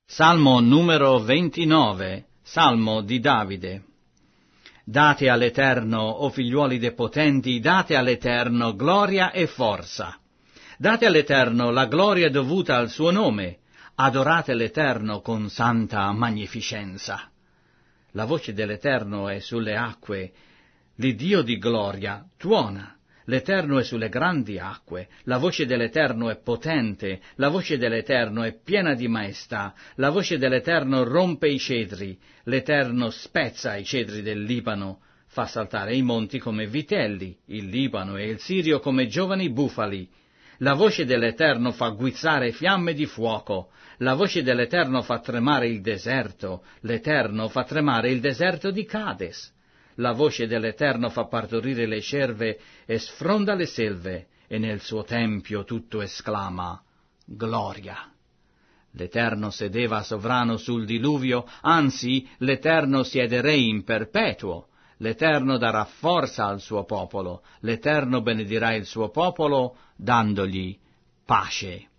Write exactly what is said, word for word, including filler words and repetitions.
Salmo numero ventinove, Salmo di Davide. Date all'Eterno, o figliuoli dei potenti, date all'Eterno gloria e forza. Date all'Eterno la gloria dovuta al suo nome. Adorate l'Eterno con santa magnificenza. La voce dell'Eterno è sulle acque, l'Iddio di gloria tuona. L'Eterno è sulle grandi acque, la voce dell'Eterno è potente, la voce dell'Eterno è piena di maestà, la voce dell'Eterno rompe i cedri, l'Eterno spezza i cedri del Libano, fa saltare i monti come vitelli, il Libano e il Sirio come giovani bufali. La voce dell'Eterno fa guizzare fiamme di fuoco, la voce dell'Eterno fa tremare il deserto, l'Eterno fa tremare il deserto di Cades. La voce dell'Eterno fa partorire le cerve e sfronda le selve, e nel suo tempio tutto esclama: gloria. L'Eterno sedeva sovrano sul diluvio, anzi, l'Eterno siede re in perpetuo. L'Eterno darà forza al suo popolo, l'Eterno benedirà il suo popolo, dandogli pace.